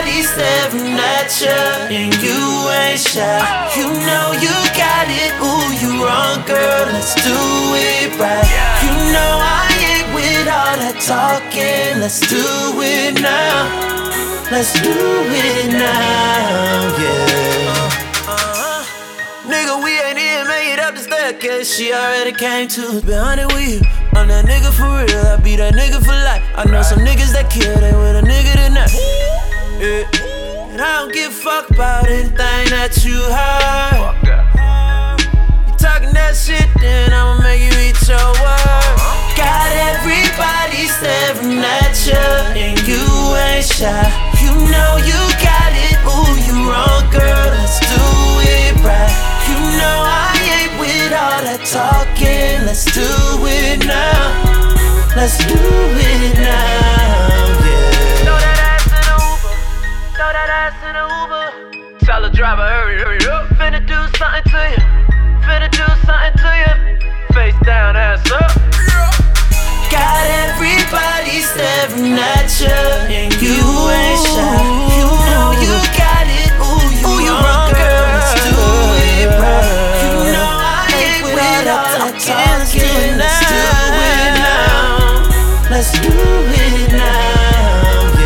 everybody staring at you, and you ain't shy. You know you got it, ooh, you wrong, girl, let's do it right. You know I ain't with all that talking, let's do it now. Let's do it now, yeah. Nigga, we ain't even made it up the staircase, she already came to. Been honest with you, I'm that nigga for real, I be that nigga for life. I know some niggas that kill, they with a nigga tonight. Yeah. And I don't give a fuck about anything that you heard. You talking that shit, then I'ma make you eat your words. Got everybody staring at you, and you ain't shy. You know you got it, ooh, you wrong, girl, let's do it right. You know I ain't with all that talking, let's do it now. Let's do it now, yeah. Throw that ass in the Uber, throw that ass in the Uber. Tell the driver, hurry up. Finna do something to you, finna do something to you. Face down, ass up. Got everybody staring at you, and you ain't shy. You know you got it, ooh, you wrong, girl, let's do it right. You know I ain't with all that talking, let's do it now. Let's do it now,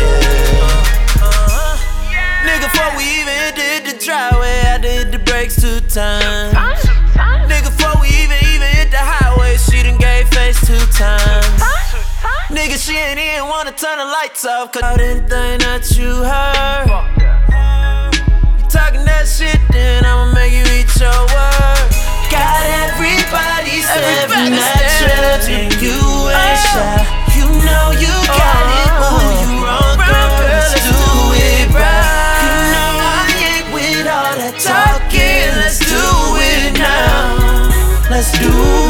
yeah. Nigga, before we even did the driveway, I did the brakes 2 times. Nigga, before we even hit the highway, she done gave face 2 times. Nigga, she ain't even wanna turn the lights off, cause out anything that you heard. You talking that shit, then I'ma make you eat your words. Got everybody staring at you, and you ain't shy. You know you got it, ooh, you wrong, girl, let's do it right. You know I ain't with all that talking, let's do it now. Let's do